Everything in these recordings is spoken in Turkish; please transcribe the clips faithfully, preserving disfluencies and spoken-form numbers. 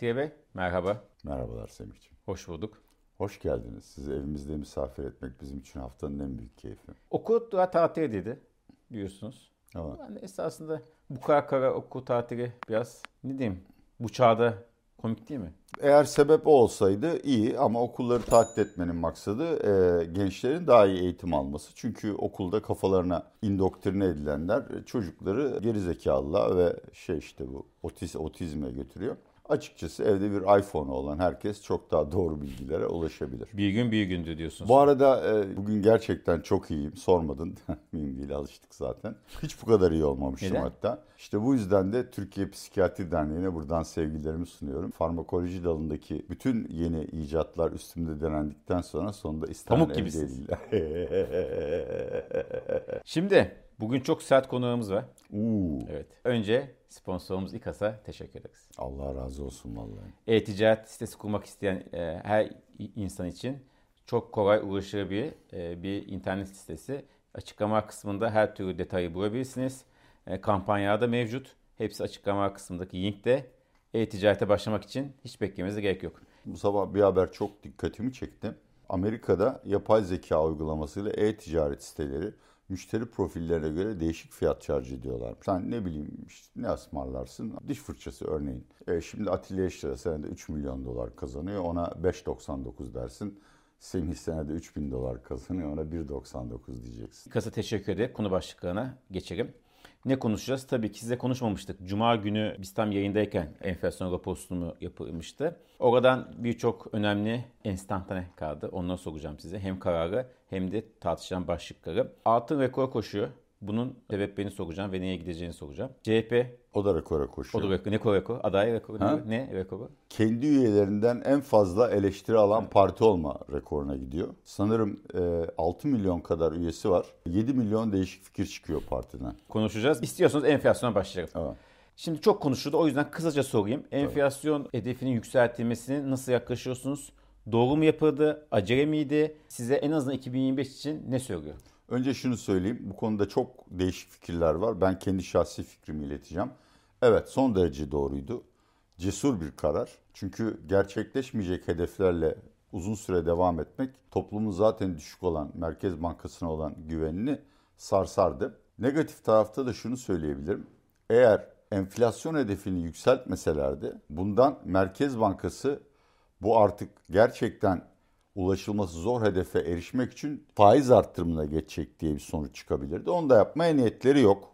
Atiye Bey, merhaba. Merhabalar Semih'ciğim. Hoş bulduk. Hoş geldiniz. Sizi evimizde misafir etmek bizim için haftanın en büyük keyfi. Okul daha tatil dedi biliyorsunuz. Ama Yani esasında bu kadar kara okul tatili biraz ne diyeyim bu çağda komik değil mi? eğer sebep o olsaydı iyi ama okulları tatil etmenin maksadı e, gençlerin daha iyi eğitim alması. Çünkü okulda kafalarına indoktrine edilenler çocukları gerizekalılar ve şey işte bu otiz, otizme götürüyor. Açıkçası evde bir iPhone'u olan herkes çok daha doğru bilgilere ulaşabilir. Bir gün bir gündür diyorsunuz. Bu arada e, bugün gerçekten çok iyiyim. Sormadın. Mühim değil, alıştık zaten. Hiç bu kadar iyi olmamıştım. Neden? Hatta. İşte bu yüzden de Türkiye Psikiyatri Derneği'ne buradan sevgilerimi sunuyorum. Farmakoloji dalındaki bütün yeni icatlar üstümde denendikten sonra sonunda istenilen Pamuk gibisiniz. değil. Şimdi bugün çok sert konuğumuz var. Uuu, Evet. Önce sponsorumuz İKAS'a teşekkür ederiz. Allah razı olsun vallahi. E-ticaret sitesi kurmak isteyen e, her insan için çok kolay ulaşılır bir e, bir internet sitesi. Açıklama kısmında her türlü detayı bulabilirsiniz. E, kampanyalar da mevcut. Hepsi açıklama kısmındaki linkte. E-ticarete başlamak için hiç beklemenize gerek yok. Bu sabah bir haber çok dikkatimi çekti. Amerika'da yapay zeka uygulamasıyla e-ticaret siteleri müşteri profillerine göre değişik fiyat charge ediyorlar. Sen ne bileyim işte ne ısmarlarsın? Diş fırçası örneğin. E şimdi Atilla Yeşil'e senede üç milyon dolar kazanıyor. Ona beş doksan dokuz dersin. Semih senede üç bin dolar kazanıyor. Ona bir doksan dokuz diyeceksin. İKAS'a teşekkür ederim. Konu başlıklarına geçelim. Ne konuşacağız? Tabii ki size konuşmamıştık. Cuma günü biz tam yayındayken enflasyon raporu sunumu yapılmıştı. Oradan birçok önemli enstantane kaldı. Onları soracağım size. Hem kararı hem de tartışılan başlıkları. Altın rekor koşuyor. Bunun sebeplerini soracağım ve neye gideceğini soracağım. C H P O da rekora o koşuyor. da rekor. Ne rekor rekor? Aday rekoru. Ha? Ne rekoru? Kendi üyelerinden en fazla eleştiri alan parti olma rekoruna gidiyor. Sanırım e, altı milyon kadar üyesi var. yedi milyon değişik fikir çıkıyor partiden. Konuşacağız. İstiyorsanız enflasyona başlayalım. Evet. Şimdi çok konuşuldu. O yüzden kısaca sorayım. Enflasyon hedefinin yükseltilmesine nasıl yaklaşıyorsunuz? Doğru mu yapıldı? Acele miydi? Size en azından iki bin yirmi beş için ne söylüyor? Önce şunu söyleyeyim. Bu konuda çok değişik fikirler var. Ben kendi şahsi fikrimi ileteceğim. Evet, son derece doğruydu. Cesur bir karar. Çünkü gerçekleşmeyecek hedeflerle uzun süre devam etmek toplumun zaten düşük olan Merkez Bankası'na olan güvenini sarsardı. Negatif tarafta da şunu söyleyebilirim. Eğer enflasyon hedefini yükseltmeselerdi bundan Merkez Bankası bu artık gerçekten ulaşılması zor hedefe erişmek için faiz arttırımına geçecek diye bir sonuç çıkabilirdi. Onu da yapmaya niyetleri yok.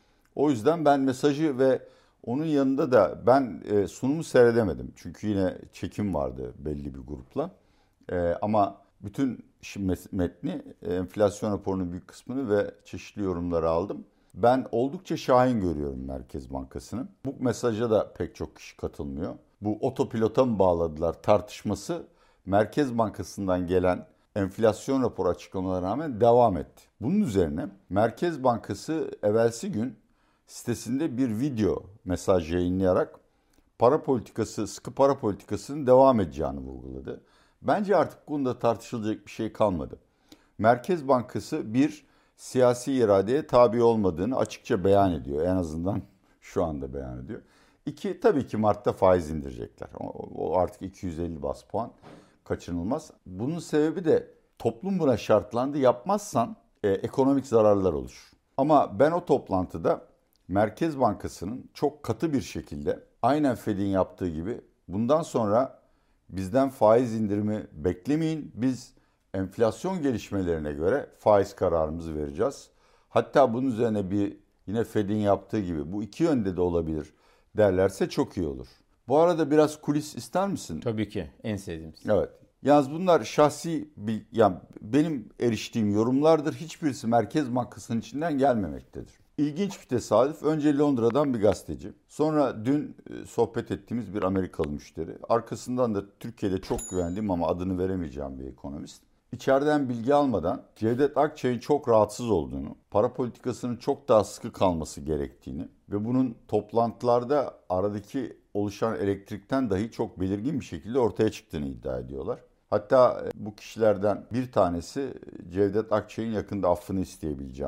O yüzden ben mesajı ve onun yanında da ben e, sunumu seyredemedim. Çünkü yine çekim vardı belli bir grupla. E, ama bütün metni, e, enflasyon raporunun büyük kısmını ve çeşitli yorumları aldım. Ben oldukça şahin görüyorum Merkez Bankası'nın. Bu mesaja da pek çok kişi katılmıyor. Bu otopilota mı bağladılar tartışması Merkez Bankası'ndan gelen enflasyon raporu açıklamalarına rağmen devam etti. Bunun üzerine Merkez Bankası evvelsi gün sitesinde bir video mesaj yayınlayarak para politikası, sıkı para politikasının devam edeceğini vurguladı. Bence artık bunda tartışılacak bir şey kalmadı. Merkez Bankası bir siyasi iradeye tabi olmadığını açıkça beyan ediyor. En azından şu anda beyan ediyor. İki, tabii ki Mart'ta faiz indirecekler. O artık iki yüz elli bas puan kaçınılmaz. Bunun sebebi de toplum buna şartlandı. Yapmazsan e, ekonomik zararlar olur. Ama ben o toplantıda Merkez Bankası'nın çok katı bir şekilde aynen Fed'in yaptığı gibi bundan sonra bizden faiz indirimi beklemeyin. Biz enflasyon gelişmelerine göre faiz kararımızı vereceğiz. Hatta bunun üzerine bir yine Fed'in yaptığı gibi bu iki yönde de olabilir derlerse çok iyi olur. Bu arada biraz kulis ister misin? Tabii ki en sevdiğimiz. Evet. Yalnız bunlar şahsi bir, yani benim eriştiğim yorumlardır. Hiçbirisi Merkez Bankası'nın içinden gelmemektedir. İlginç bir tesadüf. Önce Londra'dan bir gazeteci. Sonra dün sohbet ettiğimiz bir Amerikalı müşteri. Arkasından da Türkiye'de çok güvendiğim ama adını veremeyeceğim bir ekonomist. İçeriden bilgi almadan Cevdet Akçay'ın çok rahatsız olduğunu, para politikasının çok daha sıkı kalması gerektiğini ve bunun toplantılarda aradaki oluşan elektrikten dahi çok belirgin bir şekilde ortaya çıktığını iddia ediyorlar. Hatta bu kişilerden bir tanesi Cevdet Akçay'ın yakında affını isteyebileceğini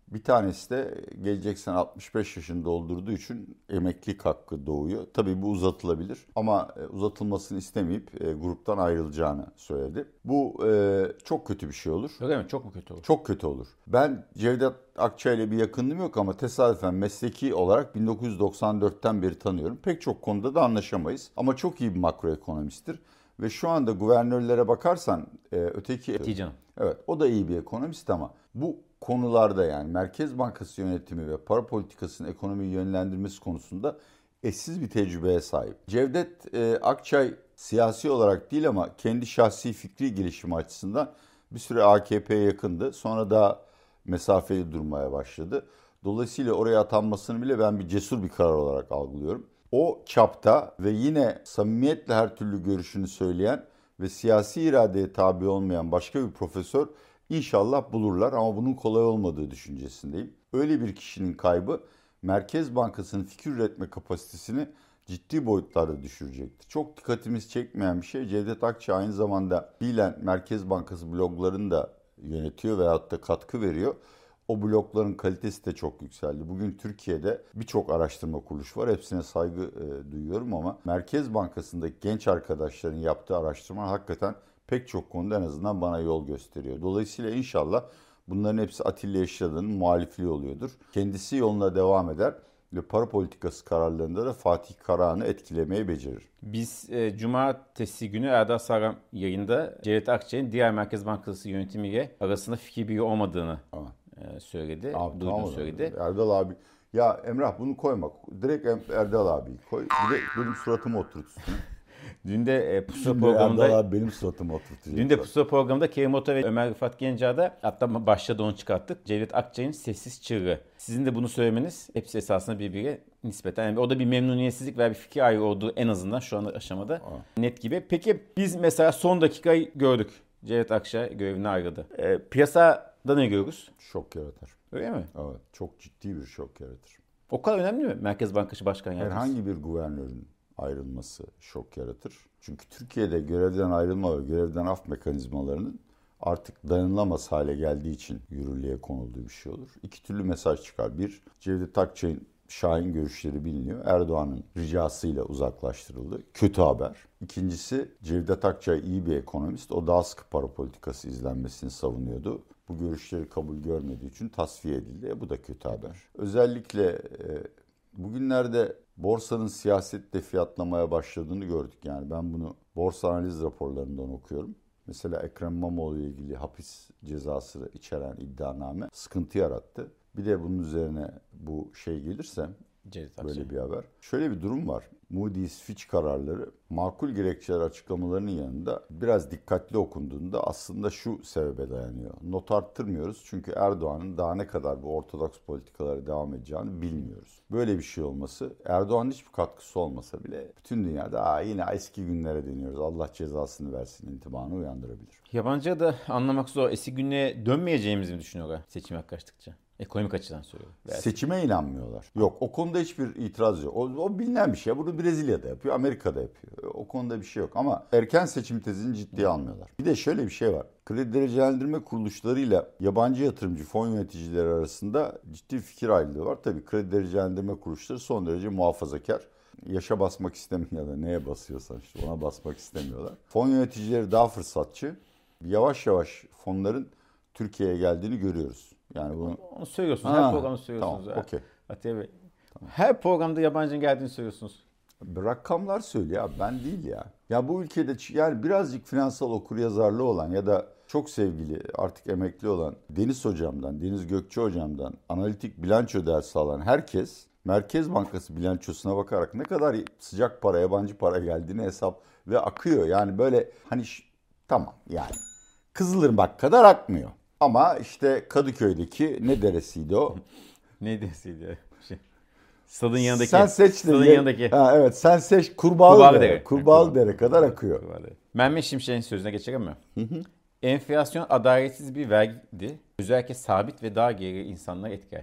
Bir tanesi de gelecek sene altmış beş yaşını doldurduğu için emeklilik hakkı doğuyor. Tabii bu uzatılabilir ama uzatılmasını istemeyip e, gruptan ayrılacağını söyledi. Bu e, çok kötü bir şey olur. Öyle mi? Çok mu kötü olur? Çok kötü olur. Ben Cevdet Akça ile bir yakınlığım yok ama tesadüfen mesleki olarak bin dokuz yüz doksan dörtten beri tanıyorum. Pek çok konuda da anlaşamayız ama çok iyi bir makroekonomisttir. Ve şu anda guvernörlere bakarsan e, öteki... Tican'ım. Evet, o da iyi bir ekonomist ama bu konularda, yani Merkez Bankası yönetimi ve para politikasının ekonomiyi yönlendirmesi konusunda eşsiz bir tecrübeye sahip. Cevdet e, Akçay siyasi olarak değil ama kendi şahsi fikri gelişimi açısından bir süre A K P'ye yakındı. Sonra da mesafeli durmaya başladı. Dolayısıyla oraya atanmasını bile ben bir cesur bir karar olarak algılıyorum. O çapta ve yine samimiyetle her türlü görüşünü söyleyen ve siyasi iradeye tabi olmayan başka bir profesör İnşallah bulurlar ama bunun kolay olmadığı düşüncesindeyim. Öyle bir kişinin kaybı Merkez Bankası'nın fikir üretme kapasitesini ciddi boyutlarda düşürecektir. Çok dikkatimiz çekmeyen bir şey, Cevdet Akça aynı zamanda fiilen Merkez Bankası bloglarını da yönetiyor veyahut da katkı veriyor. O blogların kalitesi de çok yükseldi. Bugün Türkiye'de birçok araştırma kuruluşu var. Hepsine saygı e, duyuyorum ama Merkez Bankası'ndaki genç arkadaşların yaptığı araştırma hakikaten pek çok konuda en azından bana yol gösteriyor. Dolayısıyla inşallah bunların hepsi Atilla Yeşilada'nın muhalifliği oluyordur. Kendisi yoluna devam eder ve para politikası kararlarında da Fatih Karahan'ı etkilemeyi becerir. Biz e, cumartesi günü Erdal Sağlam yayında Cevdet Akçay'ın diğer Merkez Bankası yönetimiyle arasında fikir birliği olmadığını e, söyledi. Abi, Duyduğunu tamam, söyledi. Erdal abi. Ya Emrah bunu koyma. Direkt Erdal abi koy. Bir de benim suratıma oturt üstüne. Dün de e, Pusula Şimdi programında Erdal abi benim suratıma oturtacak. Dün de Pusula programında Kerim Ota ve Ömer Rıfat Genca'da, hatta başta da onu çıkarttık, Cevdet Akçay'ın sessiz çığlığı. Sizin de bunu söylemeniz hepsi esasında birbirine nispeten. Yani o da bir memnuniyetsizlik ve bir fikir ayrı olduğu en azından şu anda aşamada Aa. net gibi. Peki biz mesela son dakikayı gördük. Cevdet Akçay görevine ayrıldı. E, piyasada ne görürüz? Şok yaratır. Öyle mi? Evet, çok ciddi bir şok yaratır. O kadar önemli mi Merkez Bankası Başkan Yardımcısı? Herhangi bir guvernörün ayrılması şok yaratır. Çünkü Türkiye'de görevden ayrılma ve görevden af mekanizmalarının artık dayanılamaz hale geldiği için yürürlüğe konulduğu bir şey olur. İki türlü mesaj çıkar. Bir, Cevdet Akçay'ın şahin görüşleri biliniyor. Erdoğan'ın ricasıyla uzaklaştırıldı. Kötü haber. İkincisi, Cevdet Akçay iyi bir ekonomist. O daha sıkı para politikası izlenmesini savunuyordu. Bu görüşleri kabul görmediği için tasfiye edildi. E, bu da kötü haber. Özellikle e, bugünlerde borsanın siyasette fiyatlamaya başladığını gördük. Yani ben bunu borsa analiz raporlarından okuyorum. Mesela Ekrem İmamoğlu ile ilgili hapis cezası içeren iddianame sıkıntı yarattı. Bir de bunun üzerine bu şey gelirse, böyle bir haber. Şöyle bir durum var. Moody's, Fitch kararları makul gerekçeler açıklamalarının yanında biraz dikkatli okunduğunda aslında şu sebebe dayanıyor. Not arttırmıyoruz çünkü Erdoğan'ın daha ne kadar bu ortodoks politikalara devam edeceğini bilmiyoruz. Böyle bir şey olması, Erdoğan'ın hiçbir katkısı olmasa bile bütün dünyada Aa, yine eski günlere dönüyoruz, Allah cezasını versin intibanı uyandırabilir. Yabancıya da anlamak zor. Eski günlere dönmeyeceğimizi mi düşünüyorlar seçim yaklaştıkça? Ekonomik açıdan söylüyorum. Biraz. Seçime inanmıyorlar. Yok, o konuda hiçbir itiraz yok. O, o bilinen bir şey. Bunu Brezilya'da yapıyor, Amerika'da yapıyor. O konuda bir şey yok ama erken seçim tezini ciddiye almıyorlar. Bir de şöyle bir şey var. Kredi derecelendirme kuruluşlarıyla yabancı yatırımcı fon yöneticileri arasında ciddi fikir ayrılığı var. Tabii kredi derecelendirme kuruluşları son derece muhafazakar. Yaşa basmak istemiyor ya da neye basıyorsan işte ona basmak istemiyorlar. Fon yöneticileri daha fırsatçı. Yavaş yavaş fonların Türkiye'ye geldiğini görüyoruz. Yani bunu onu söylüyorsunuz. Her programda söylüyorsunuz. Tamam, okey. Atiye Bey. Tamam. Her programda yabancının geldiğini söylüyorsunuz. Rakamlar söylüyor abi, ben değil ya. Ya bu ülkede yani birazcık finansal okuryazarlığı olan ya da çok sevgili artık emekli olan Deniz hocamdan, Deniz Gökçe hocamdan analitik bilanço dersi alan herkes Merkez Bankası bilançosuna bakarak ne kadar sıcak para, yabancı para geldiğini hesap ve akıyor. Yani böyle hani tamam yani Kızılırmak kadar akmıyor. Ama işte Kadıköy'deki ne deresiydi o? Ne deresiydi? Şey. Stadın yanındaki. Sen seç de. Stadın yanındaki. Ha, evet sen seç. Kurbağalı Dere. Kurbağalı Dere kadar akıyor. Mehmet Şimşek'in sözüne geçelim mi? Hı hı. Enflasyon adaletsiz bir vergiydi. Özellikle sabit ve daha geri insanları etkiler.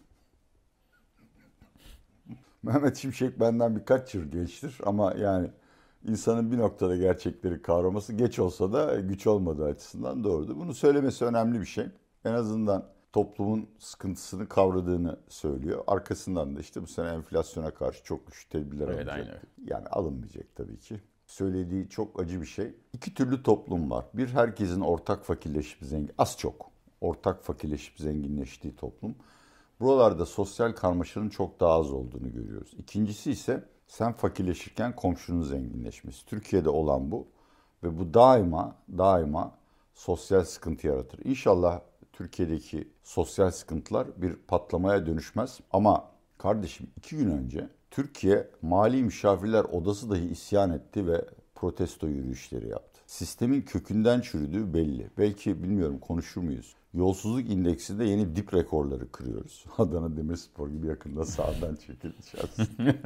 Mehmet Şimşek benden birkaç yıl gençtir ama yani insanın bir noktada gerçekleri kavraması geç olsa da güç olmadığı açısından doğrudur. Bunu söylemesi önemli bir şey. En azından toplumun sıkıntısını kavradığını söylüyor. Arkasından da işte bu sene enflasyona karşı çok güçlü tedbirler Evet, alınacak. aynen. Yani alınmayacak tabii ki. Söylediği çok acı bir şey. İki türlü toplum var. Bir, herkesin ortak fakirleşip zengin, az çok ortak fakirleşip zenginleştiği toplum. Buralarda sosyal karmaşanın çok daha az olduğunu görüyoruz. İkincisi ise sen fakirleşirken komşunun zenginleşmesi. Türkiye'de olan bu ve bu daima daima sosyal sıkıntı yaratır. İnşallah Türkiye'deki sosyal sıkıntılar bir patlamaya dönüşmez. Ama kardeşim, iki gün önce Türkiye Mali Müşavirler Odası dahi isyan etti ve protesto yürüyüşleri yaptı. Sistemin kökünden çürüdüğü belli. Belki bilmiyorum, konuşur muyuz? Yolsuzluk indeksinde yeni dip rekorları kırıyoruz. Adana Demirspor gibi yakında sahadan çekileceğiz.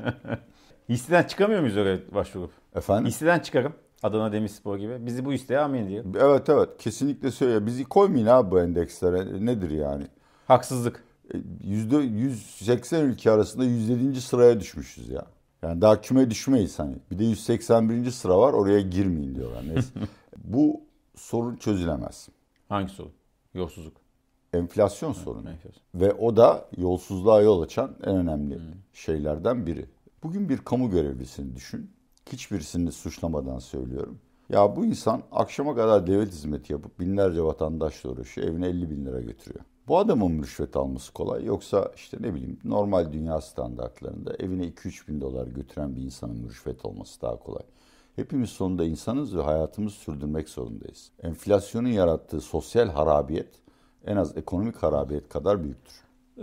Hisseden çıkamıyor muyuz öyle başvurup? Efendim? Hisseden çıkarım. Adana Demirspor gibi. Bizi bu isteğe amin diyelim. Evet evet, kesinlikle söyle. Bizi koymayın abi bu endekslere. Nedir yani? Haksızlık. yüzde yüz seksen ülke arasında yüz yedinci sıraya düşmüşüz ya. Yani daha küme düşmeyiz hani. Bir de yüz seksen birinci sıra var, oraya girmeyin diyorlar. Neyse. Bu sorun çözülemez. Hangi sorun? Yolsuzluk. Enflasyon sorunu. Enflasyon. Ve o da yolsuzluğa yol açan en önemli hmm. şeylerden biri. Bugün bir kamu görevlisini düşün. Hiçbirisini suçlamadan söylüyorum. Ya bu insan akşama kadar devlet hizmeti yapıp binlerce vatandaşla uğraşıyor. Evine elli bin lira götürüyor. Bu adamın mı rüşvet alması kolay? Yoksa işte ne bileyim normal dünya standartlarında evine iki üç bin dolar götüren bir insanın rüşvet olması daha kolay. Hepimiz sonunda insanız ve hayatımızı sürdürmek zorundayız. Enflasyonun yarattığı sosyal harabiyet en az ekonomik harabiyet kadar büyüktür.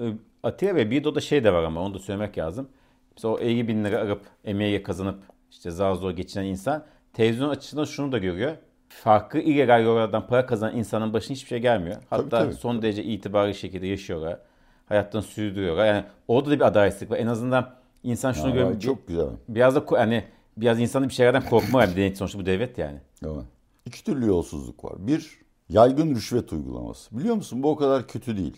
Atiye Bey, bir de o da şey de var ama onu da söylemek lazım. Mesela o elli bin lira arıp emeği kazanıp işte zar zor geçinen insan televizyon açısından şunu da görüyor. Farklı illegal yollardan para kazanan insanın başına hiçbir şey gelmiyor. Hatta tabii, tabii. son derece itibarlı şekilde yaşıyorlar. Hayatlarını sürdürüyorlar. Yani orada da bir adaletsizlik var. En azından insan şunu ya, görüyor. Çok güzel. Biraz da hani biraz insanın bir şeylerden korkma var. Bir sonuçta bu devlet yani. Evet. İki türlü yolsuzluk var. Bir, yaygın rüşvet uygulaması. Biliyor musun, bu o kadar kötü değil.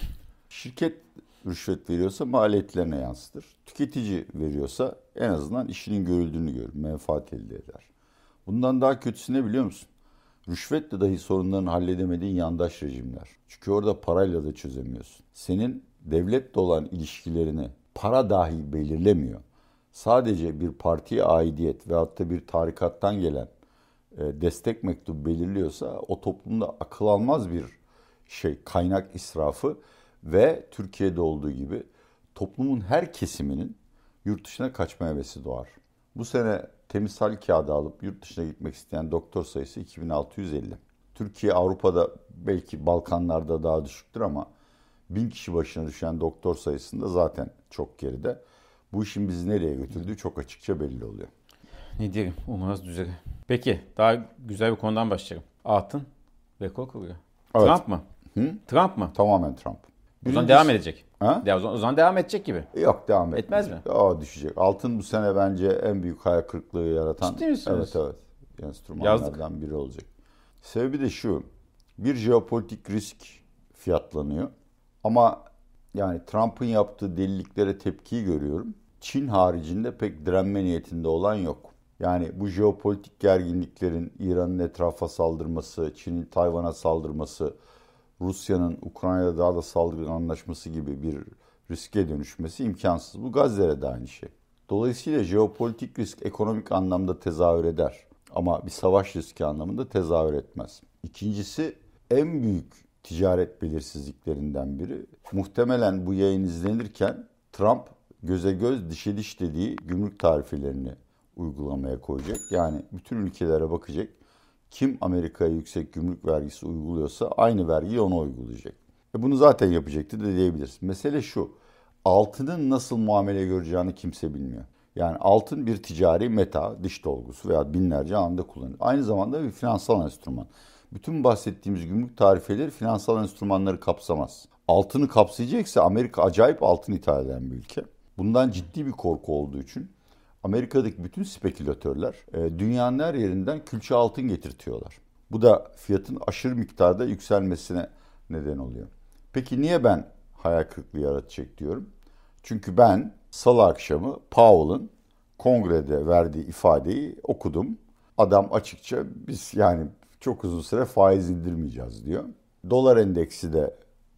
Şirket rüşvet veriyorsa maliyetlerine yansıtır. Tüketici veriyorsa en azından işinin görüldüğünü görür, menfaat elde eder. Bundan daha kötüsü ne biliyor musun? Rüşvetle dahi sorunlarını halledemediğin yandaş rejimler. Çünkü orada parayla da çözemiyorsun. Senin devletle olan ilişkilerini para dahi belirlemiyor. Sadece bir partiye aidiyet veyahut da bir tarikattan gelen e, destek mektubu belirliyorsa o toplumda akıl almaz bir şey, kaynak israfı ve Türkiye'de olduğu gibi toplumun her kesiminin yurt dışına kaçma hevesi doğar. Bu sene temiz hal kağıdı alıp yurt dışına gitmek isteyen doktor sayısı iki bin altı yüz elli. Türkiye Avrupa'da belki Balkanlarda daha düşüktür ama bin kişi başına düşen doktor sayısında zaten çok geride. Bu işin bizi nereye götürdüğü çok açıkça belli oluyor. Ne diyelim, umarız düzelir. Peki, daha güzel bir konudan başlayalım. Altın rekor kırıyor. Evet. Trump mı? Hı? Trump mı? Tamamen Trump. O zaman devam edecek. Ha? O zaman, o zaman devam edecek gibi. Yok, devam etmez. Etmez mi? Aa, düşecek. Altın bu sene bence en büyük hayal kırıklığı yaratan. Ciddi misiniz? Evet evet. Enstrümanlardan biri olacak. Sebebi de şu. Bir jeopolitik risk fiyatlanıyor. Ama yani Trump'ın yaptığı deliliklere tepkiyi görüyorum. Çin haricinde pek direnme niyetinde olan yok. Yani bu jeopolitik gerginliklerin İran'ın etrafa saldırması, Çin'in Tayvan'a saldırması, Rusya'nın Ukrayna'da daha da saldırgan anlaşması gibi bir riske dönüşmesi imkansız. Bu Gazze'de de aynı şey. Dolayısıyla jeopolitik risk ekonomik anlamda tezahür eder. Ama bir savaş riski anlamında tezahür etmez. İkincisi, en büyük ticaret belirsizliklerinden biri. Muhtemelen bu yayın izlenirken Trump göze göz dişe diş dediği gümrük tarifelerini uygulamaya koyacak. Yani bütün ülkelere bakacak. Kim Amerika'ya yüksek gümrük vergisi uyguluyorsa aynı vergiyi ona uygulayacak. E bunu zaten yapacaktı da diyebiliriz. Mesele şu, altının nasıl muamele göreceğini kimse bilmiyor. Yani altın bir ticari meta, dış dolgusu veya binlerce alanda kullanılır. Aynı zamanda bir finansal enstrüman. Bütün bahsettiğimiz gümrük tarifeleri finansal enstrümanları kapsamaz. Altını kapsayacaksa Amerika acayip altın ithal eden bir ülke. Bundan ciddi bir korku olduğu için Amerika'daki bütün spekülatörler e, dünyanın her yerinden külçe altın getirtiyorlar. Bu da fiyatın aşırı miktarda yükselmesine neden oluyor. Peki niye ben hayal kırıklığı yaratacak diyorum? Çünkü ben salı akşamı Powell'ın kongrede verdiği ifadeyi okudum. Adam açıkça biz yani çok uzun süre faiz indirmeyeceğiz diyor. Dolar endeksi de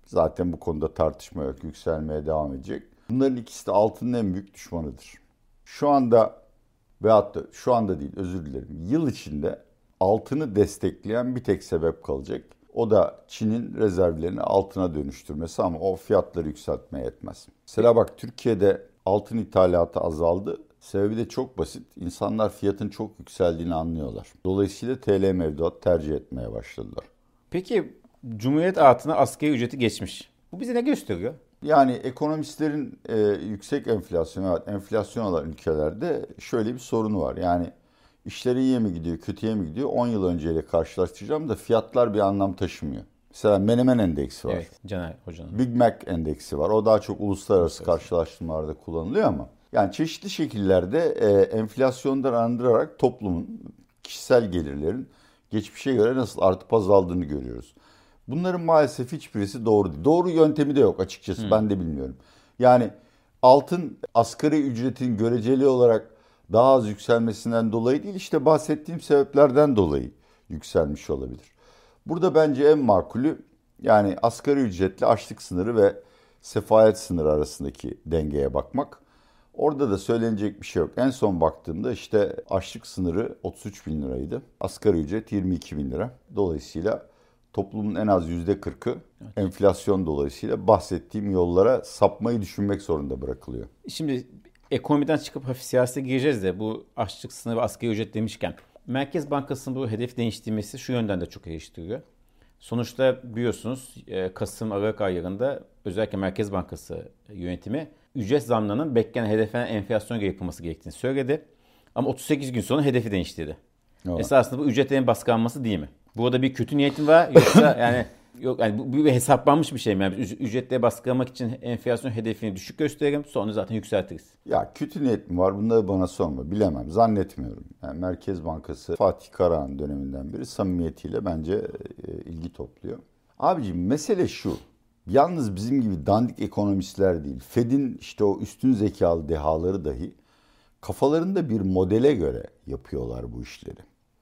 Zaten bu konuda tartışma yok. Yükselmeye devam edecek. Bunların ikisi de altının en büyük düşmanıdır. Şu anda veyahut da şu anda değil, özür dilerim. Yıl içinde altını destekleyen bir tek sebep kalacak. O da Çin'in rezervlerini altına dönüştürmesi, ama o fiyatları yükseltmeye yetmez. Mesela bak, Türkiye'de altın ithalatı azaldı. Sebebi de çok basit. İnsanlar fiyatın çok yükseldiğini anlıyorlar. Dolayısıyla T L mevduat tercih etmeye başladılar. Peki Cumhuriyet altına asgari ücreti geçmiş. Bu bize ne gösteriyor? Yani ekonomistlerin e, yüksek enflasyon, evet, enflasyon olan ülkelerde şöyle bir sorunu var. Yani işler iyiye mi gidiyor, kötüye mi gidiyor? on yıl önceyle karşılaştıracağım da fiyatlar bir anlam taşımıyor. Mesela Menemen Endeksi var. Evet, Caner Hoca'nın. Big Mac Endeksi var. O daha çok uluslararası karşılaştırmalarda kullanılıyor ama. Yani çeşitli şekillerde e, enflasyondan arındırarak toplumun, kişisel gelirlerin geçmişe göre nasıl artıp azaldığını görüyoruz. Bunların maalesef hiçbirisi doğru değil. Doğru yöntemi de yok açıkçası. Hmm. Ben de bilmiyorum. Yani altın asgari ücretin göreceli olarak daha az yükselmesinden dolayı değil, işte bahsettiğim sebeplerden dolayı yükselmiş olabilir. Burada bence en makulü, yani asgari ücretle açlık sınırı ve sefalet sınırı arasındaki dengeye bakmak. Orada da söylenecek bir şey yok. En son baktığımda işte açlık sınırı otuz üç bin liraydı. Asgari ücret yirmi iki bin lira. Dolayısıyla toplumun en az yüzde kırkı evet, enflasyon dolayısıyla bahsettiğim yollara sapmayı düşünmek zorunda bırakılıyor. Şimdi ekonomiden çıkıp hafif siyasete gireceğiz de, bu açlık sınırı ve asgari ücret demişken Merkez Bankası'nın bu hedef değiştirmesi şu yönden de çok eleştiriyor. Sonuçta biliyorsunuz Kasım-Aralık aylarında özellikle Merkez Bankası yönetimi ücret zamlarının beklenen hedeflenen enflasyona göre yapılması gerektiğini söyledi. Ama otuz sekiz gün sonra hedefi değiştirdi. Evet. Esasında bu ücretlerin baskılanması değil mi? Burada bir kötü niyetin var yoksa yani yok, yani bu bir hesaplanmış bir şey mi? Yani ücretleri baskılamak için enflasyon hedefini düşük gösterelim, sonra zaten yükseltiriz. Ya kötü niyet mi var? Bunları bana sorma. Bilemem. Zannetmiyorum. Yani Merkez Bankası Fatih Karahan döneminden beri samimiyetiyle bence e, ilgi topluyor. Abiciğim, mesele şu. Yalnız bizim gibi dandik ekonomistler değil, Fed'in işte o üstün zekalı dehaları dahi kafalarında bir modele göre yapıyorlar bu işleri.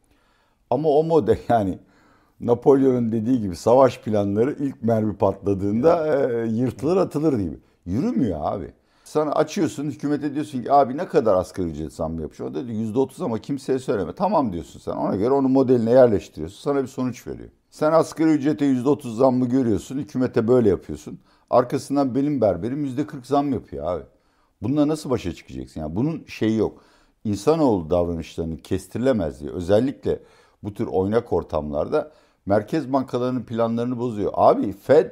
Ama o model, yani Napolyon'un dediği gibi savaş planları ilk mermi patladığında e, yırtılır atılır gibi. Yürümüyor abi. Sana açıyorsun, hükümete diyorsun ki abi ne kadar asgari ücret zammı yapıyor? O da diyor yüzde otuz ama kimseye söyleme. Tamam diyorsun sen. Ona göre onu modeline yerleştiriyorsun. Sana bir sonuç veriyor. Sen asgari ücrete yüzde otuz zammı görüyorsun. Hükümete böyle yapıyorsun. Arkasından benim berberim yüzde kırk zam yapıyor abi. Bununla nasıl başa çıkacaksın? Yani bunun şeyi yok. İnsanoğlu davranışlarının kestirilemezliği, özellikle bu tür oynak ortamlarda merkez bankalarının planlarını bozuyor. Abi Fed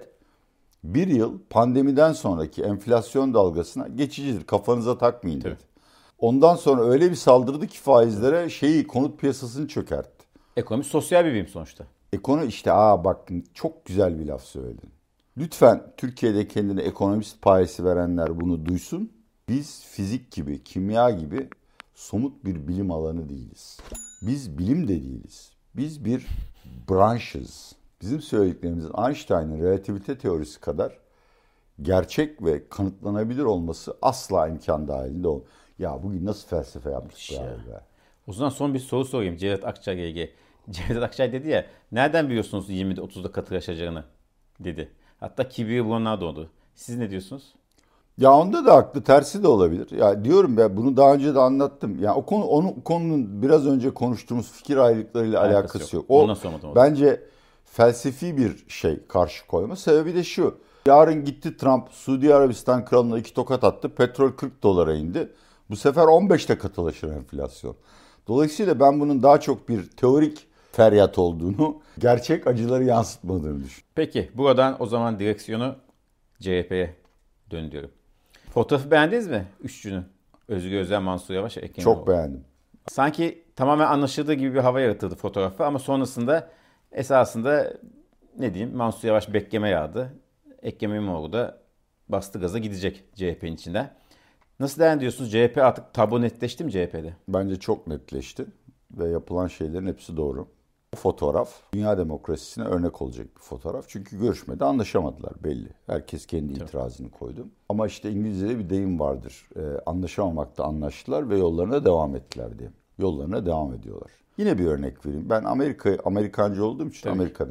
bir yıl pandemiden sonraki enflasyon dalgasına geçicidir. Kafanıza takmayın dedi. Ondan sonra öyle bir saldırdı ki faizlere, şeyi, konut piyasasını çökertti. Ekonomi sosyal bir bilim sonuçta. Ekonomi işte, aa bak çok güzel bir laf söyledin. Lütfen Türkiye'de kendine ekonomist payesi verenler bunu duysun. Biz fizik gibi, kimya gibi somut bir bilim alanı değiliz. Biz bilim de değiliz. Biz bir branşız. Bizim söylediklerimizin Einstein'ın relativite teorisi kadar gerçek ve kanıtlanabilir olması asla imkan dahilinde olmuyor. Ya bugün nasıl felsefe yaptık ya. Be. O zaman son bir soru sorayım Cevdet Akçay'la ilgili. Cevdet Akçay dedi ya, nereden biliyorsunuz yirmide otuzda katılaşacağını dedi. Hatta kibri bulanlar doğdu. Siz ne diyorsunuz? Ya onda da haklı, tersi de olabilir. Ya diyorum ya, bunu daha önce de anlattım. Ya o konu, onun konunun biraz önce konuştuğumuz fikir ayrılıklarıyla alakası, alakası yok. yok. O bence felsefi bir şey, karşı koyma. Sebebi de şu. Yarın gitti Trump, Suudi Arabistan kralına iki tokat attı. Petrol kırk dolara indi. Bu sefer on beşte katılaşır enflasyon. Dolayısıyla ben bunun daha çok bir teorik feryat olduğunu, gerçek acıları yansıtmadığını düşünüyorum. Peki buradan o zaman direksiyonu C H P'ye döndürüyorum. Fotoğrafı beğendiniz mi? Üçlünün. Özgür Özel, Mansur Yavaş, Ekrem İmamoğlu. Çok beğendim. Sanki tamamen anlaşıldığı gibi bir hava yaratıldı fotoğrafı ama sonrasında esasında ne diyeyim, Mansur Yavaş bekleme yağdı. Ekrem İmamoğlu da bastı gaza gidecek C H P'nin içinden. Nasıl değerlendiriyorsunuz? C H P artık tablo netleşti mi C H P'de? Bence çok netleşti ve yapılan şeylerin hepsi doğru. Bu fotoğraf dünya demokrasisine örnek olacak bir fotoğraf. Çünkü görüşmede anlaşamadılar belli. Herkes kendi Tabii. itirazını koydu. Ama işte İngilizce'de bir deyim vardır. Ee, anlaşamamakta anlaştılar ve yollarına devam ettiler diye. Yollarına devam ediyorlar. Yine bir örnek vereyim. Ben Amerika Amerikancı olduğum için Tabii. Amerika'dan.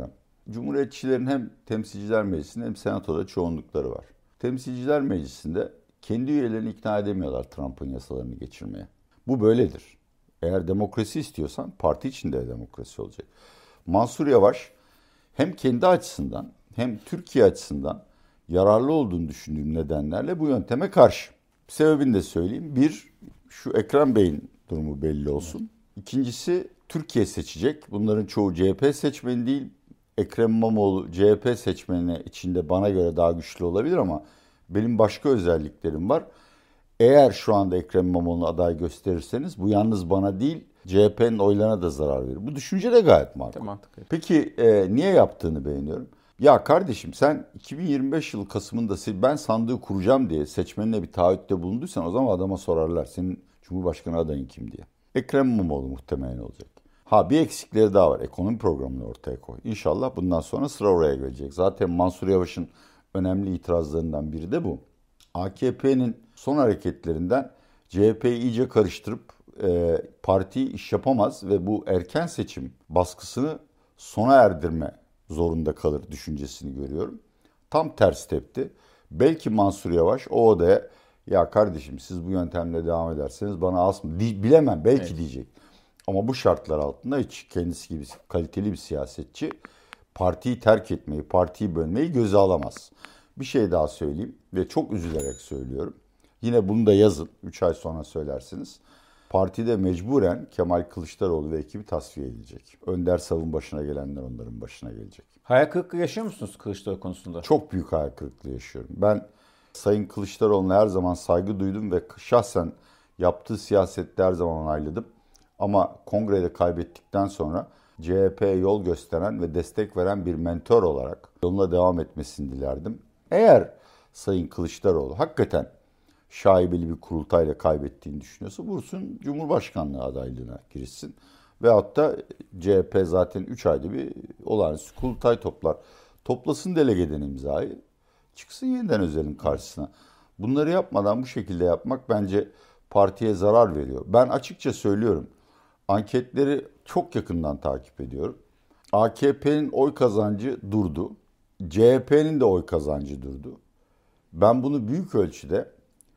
Cumhuriyetçilerin hem Temsilciler Meclisi'nde hem Senato'da çoğunlukları var. Temsilciler Meclisi'nde kendi üyelerini ikna edemiyorlar Trump'ın yasalarını geçirmeye. Bu böyledir. Eğer demokrasi istiyorsan parti içinde de demokrasi olacak. Mansur Yavaş hem kendi açısından hem Türkiye açısından yararlı olduğunu düşündüğüm nedenlerle bu yönteme karşı. Sebebini de söyleyeyim. Bir, şu Ekrem Bey'in durumu belli olsun. İkincisi, Türkiye seçecek. Bunların çoğu C H P seçmeni değil. Ekrem İmamoğlu C H P seçmeni içinde bana göre daha güçlü olabilir ama benim başka özelliklerim var. Eğer şu anda Ekrem İmamoğlu'nu aday gösterirseniz bu yalnız bana değil C H P'nin oylarına da zarar verir. Bu düşünce de gayet makul. Mantıklı. Peki e, niye yaptığını beğeniyorum. Ya kardeşim sen iki bin yirmi beş yılı Kasım'ında ben sandığı kuracağım diye seçmenine bir taahhütte bulunduysan o zaman adama sorarlar senin Cumhurbaşkanı adayın kim diye. Ekrem İmamoğlu muhtemelen olacak. Ha bir eksikleri daha var. Ekonomi programını ortaya koy. İnşallah bundan sonra sıra oraya gelecek. Zaten Mansur Yavaş'ın önemli itirazlarından biri de bu. A K P'nin son hareketlerinden C H P'yi iyice karıştırıp e, partiyi iş yapamaz ve bu erken seçim baskısını sona erdirme zorunda kalır düşüncesini görüyorum. Tam ters tepti. Belki Mansur Yavaş o odaya ya kardeşim siz bu yöntemle devam ederseniz bana az mı? Bilemem belki evet. diyecek. Ama bu şartlar altında hiç kendisi gibi kaliteli bir siyasetçi partiyi terk etmeyi, partiyi bölmeyi göze alamaz. Bir şey daha söyleyeyim ve çok üzülerek söylüyorum. Yine bunu da yazın. üç ay sonra söylersiniz. Partide mecburen Kemal Kılıçdaroğlu ve ekibi tasfiye edilecek. Önder Sav'ın başına gelenler onların başına gelecek. Hayal kırıklığı yaşıyor musunuz Kılıçdaroğlu konusunda? Çok büyük hayal kırıklığı yaşıyorum. Ben Sayın Kılıçdaroğlu'na her zaman saygı duydum ve şahsen yaptığı siyasette her zaman onayladım. Ama kongrede kaybettikten sonra C H P'ye yol gösteren ve destek veren bir mentor olarak yoluna devam etmesini dilerdim. Eğer Sayın Kılıçdaroğlu hakikaten şaibeli bir kurultayla kaybettiğini düşünüyorsa vursun Cumhurbaşkanlığı adaylığına girişsin. Veyahut da C H P zaten üç ayda bir olağanüstü kurultay toplar. Toplasın delegeden imzayı, çıksın yeniden Özel'in karşısına. Bunları yapmadan bu şekilde yapmak bence partiye zarar veriyor. Ben açıkça söylüyorum, anketleri çok yakından takip ediyorum. A K P'nin oy kazancı durdu. C H P'nin de oy kazancı durdu. Ben bunu büyük ölçüde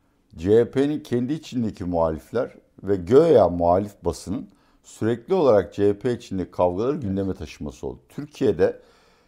C H P'nin kendi içindeki muhalifler ve göya muhalif basının sürekli olarak C H P içindeki kavgaları gündeme taşıması oldu. Türkiye'de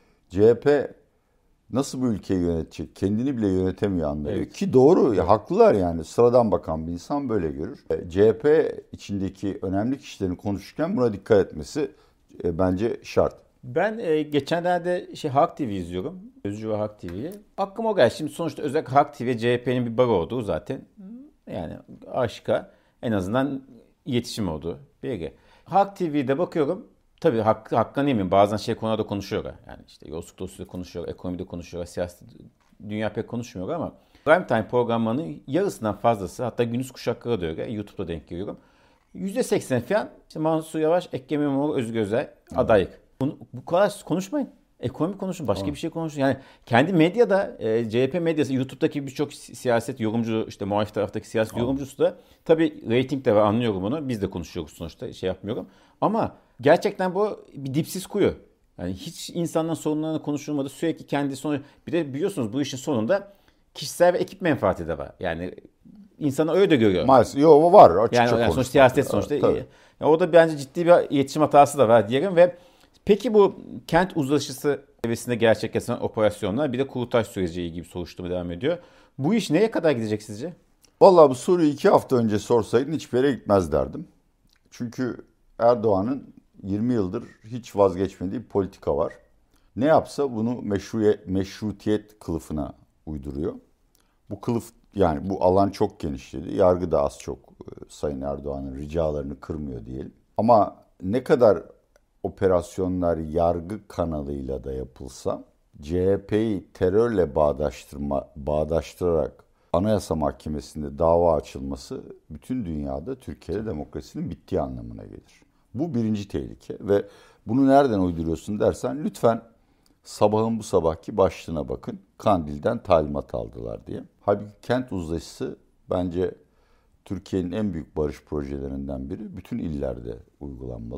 C H P nasıl bu ülkeyi yönetecek? Kendini bile yönetemiyor anlıyor. Evet. Ki doğru, evet. Ya, haklılar yani. Sıradan bakan bir insan böyle görür. C H P içindeki önemli kişilerin konuşurken buna dikkat etmesi e, bence şart. Ben e, geçenlerde şey Halk T V izliyorum. Özcü ve Halk T V'yi. Aklıma o geldi. Şimdi sonuçta özellikle Halk T V C H P'nin bir bağı olduğu zaten. Yani aşka en azından iletişim olduğu. Peki. Halk T V'de bakıyorum. Tabii hak, hakkını yemeyeyim. Bazen şey konularda konuşuyorlar. Yani işte yolsuzluk dosyasında konuşuyor, ekonomide konuşuyor, siyasi dünya pek konuşmuyor ama Prime Time programlarının yarısından fazlası, hatta gündüz kuşakları diyor. YouTube'da denk geliyorum. yüzde seksen falan işte Mansur Yavaş, Ekrem İmamoğlu, Özgür Özel adaylık. Bunu, bu kadar konuşmayın. Ekonomi konuşun, başka evet. bir şey konuşun. Yani kendi medyada, e, C H P medyası, YouTube'daki birçok siyaset yorumcu, işte muhalif taraftaki siyaset evet. yorumcusu da tabii reyting de var, anlıyorum bunu. Biz de konuşuyoruz sonuçta, şey yapmıyorum. Ama gerçekten bu bir dipsiz kuyu. Yani hiç insanların sorunlarını konuşulmadı. Sürekli kendi sonu. Bir de biliyorsunuz bu işin sonunda kişisel ve ekip menfaati de var. Yani insanlar öyle de görüyor. Maalesef. Yok var. Açıkça yani, yani sonuçta siyaset sonuçta. Evet, yani o da bence ciddi bir iletişim hatası da var diyelim ve peki bu kent uzlaşısı seviyesinde gerçekleşen operasyonlar bir de kurultay süreciyle ilgili soruşturma devam ediyor. Bu iş neye kadar gidecek sizce? Vallahi bu soruyu iki hafta önce sorsaydın hiçbir yere gitmez derdim. Çünkü Erdoğan'ın yirmi yıldır hiç vazgeçmediği bir politika var. Ne yapsa bunu meşruiyet, meşrutiyet kılıfına uyduruyor. Bu kılıf yani bu alan çok genişledi. Yargı da az çok Sayın Erdoğan'ın ricalarını kırmıyor diyelim. Ama ne kadar operasyonlar yargı kanalıyla da yapılsa C H P'yi terörle bağdaştırma, bağdaştırarak Anayasa Mahkemesi'nde dava açılması bütün dünyada Türkiye'de demokrasinin bittiği anlamına gelir. Bu birinci tehlike ve bunu nereden uyduruyorsun dersen lütfen sabahın bu sabahki başlığına bakın. Kandil'den talimat aldılar diye. Halbuki kent uzlaşısı bence Türkiye'nin en büyük barış projelerinden biri. Bütün illerde uygulanmalı.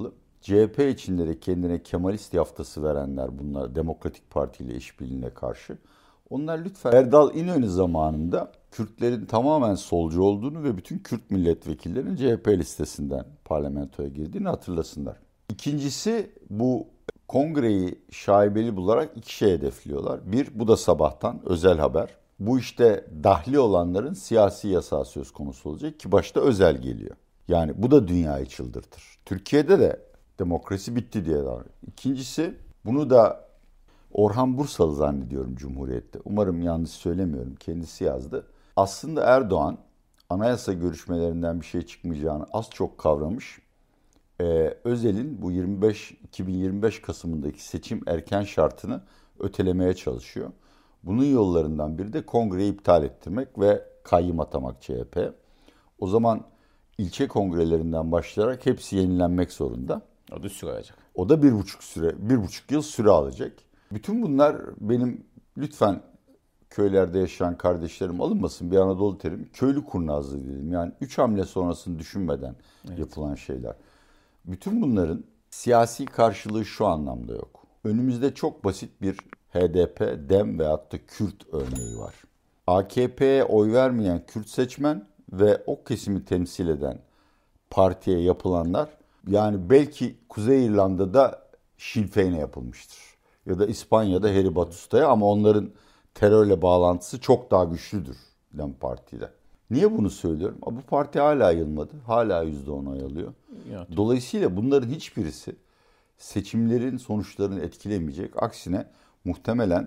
C H P içinde de kendine Kemalist yaftası verenler, bunlar Demokratik Parti ile işbirliğine karşı. Onlar lütfen Erdal İnönü zamanında Kürtlerin tamamen solcu olduğunu ve bütün Kürt milletvekillerinin C H P listesinden parlamentoya girdiğini hatırlasınlar. İkincisi, bu kongreyi şaibeli bularak iki şey hedefliyorlar. Bir, bu da sabahtan özel haber. Bu işte dahli olanların siyasi yasağı söz konusu olacak ki başta özel geliyor. Yani bu da dünyayı çıldırtır. Türkiye'de de demokrasi bitti diye davranıyor. İkincisi, bunu da Orhan Bursalı zannediyorum Cumhuriyet'te. Umarım yanlış söylemiyorum. Kendisi yazdı. Aslında Erdoğan anayasa görüşmelerinden bir şey çıkmayacağını az çok kavramış. Ee, Özel'in bu yirmi beş iki bin yirmi beş Kasım'ındaki seçim erken şartını ötelemeye çalışıyor. Bunun yollarından biri de kongreyi iptal ettirmek ve kayyım atamak C H P. O zaman ilçe kongrelerinden başlayarak hepsi yenilenmek zorunda. O da süre alacak. O da bir buçuk süre, bir buçuk yıl süre alacak. Bütün bunlar benim, lütfen köylerde yaşayan kardeşlerim alınmasın, bir Anadolu terim, köylü kurnazlığı dedim. Yani üç hamle sonrasını düşünmeden evet. yapılan şeyler. Bütün bunların siyasi karşılığı şu anlamda yok. Önümüzde çok basit bir H D P, DEM veyahut da Kürt örneği var. A K P'ye oy vermeyen Kürt seçmen ve o kesimi temsil eden partiye yapılanlar, yani belki Kuzey İrlanda'da Sinn Féin'e yapılmıştır. Ya da İspanya'da Harry Batusta'ya, ama onların terörle bağlantısı çok daha güçlüdür DEM Parti'de. Niye bunu söylüyorum? Bu parti hala yılmadı. Hala yüzde on oy alıyor. Evet. Dolayısıyla bunların hiçbirisi seçimlerin sonuçlarını etkilemeyecek. Aksine muhtemelen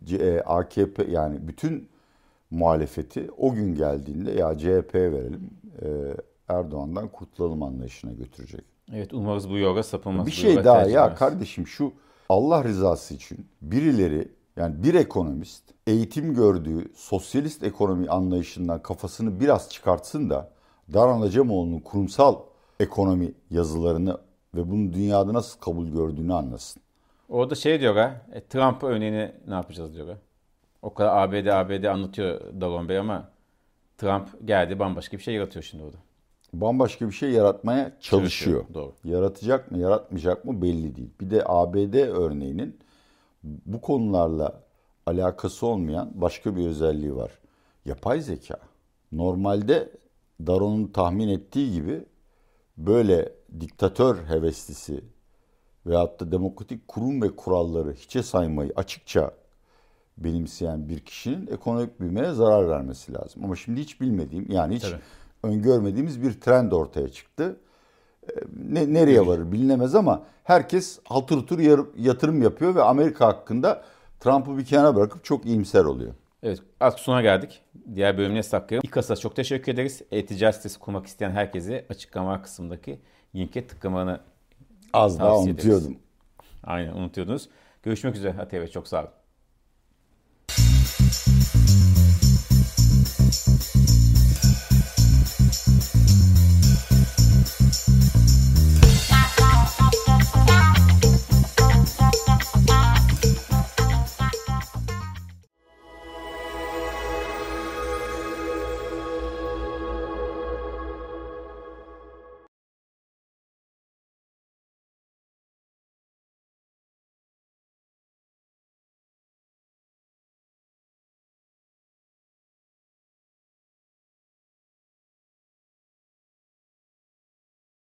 A K P, yani bütün muhalefeti o gün geldiğinde ya C H P'ye verelim, Erdoğan'dan kurtulalım anlayışına götürecek. Evet, umarız bu yoga sapılmaz. Bir şey daha ya kardeşim, şu Allah rızası için birileri, yani bir ekonomist eğitim gördüğü sosyalist ekonomi anlayışından kafasını biraz çıkartsın da Daran Acemoğlu'nun kurumsal ekonomi yazılarını ve bunun dünyada nasıl kabul gördüğünü anlasın. Orada şey diyor ha, e, Trump örneğini ne yapacağız diyor ha. O kadar A B D A B D anlatıyor Daron Bey ama Trump geldi bambaşka bir şey yaratıyor şimdi orada. Bambaşka bir şey yaratmaya çalışıyor. Doğru. Yaratacak mı, yaratmayacak mı belli değil. Bir de A B D örneğinin bu konularla alakası olmayan başka bir özelliği var. Yapay zeka. Normalde Daron'un tahmin ettiği gibi böyle diktatör heveslisi veyahut da demokratik kurum ve kuralları hiçe saymayı açıkça benimseyen bir kişinin ekonomik büyümeye zarar vermesi lazım. Ama şimdi hiç bilmediğim, yani hiç Tabii. öngörmediğimiz bir trend ortaya çıktı. Ne, nereye varır bilinemez ama herkes hatır hutur yatırım yapıyor ve Amerika hakkında Trump'ı bir kenara bırakıp çok iyimser oluyor. Evet, artık sona geldik. Diğer bölümüne saklayalım. İlk asla çok teşekkür ederiz. E-ticaret sitesi kurmak isteyen herkese açıklama kısmındaki linke tıklamalarını az daha unutuyordum. Ederiz. Aynen, unutuyordunuz. Görüşmek üzere Atiye Bey, çok sağ olun.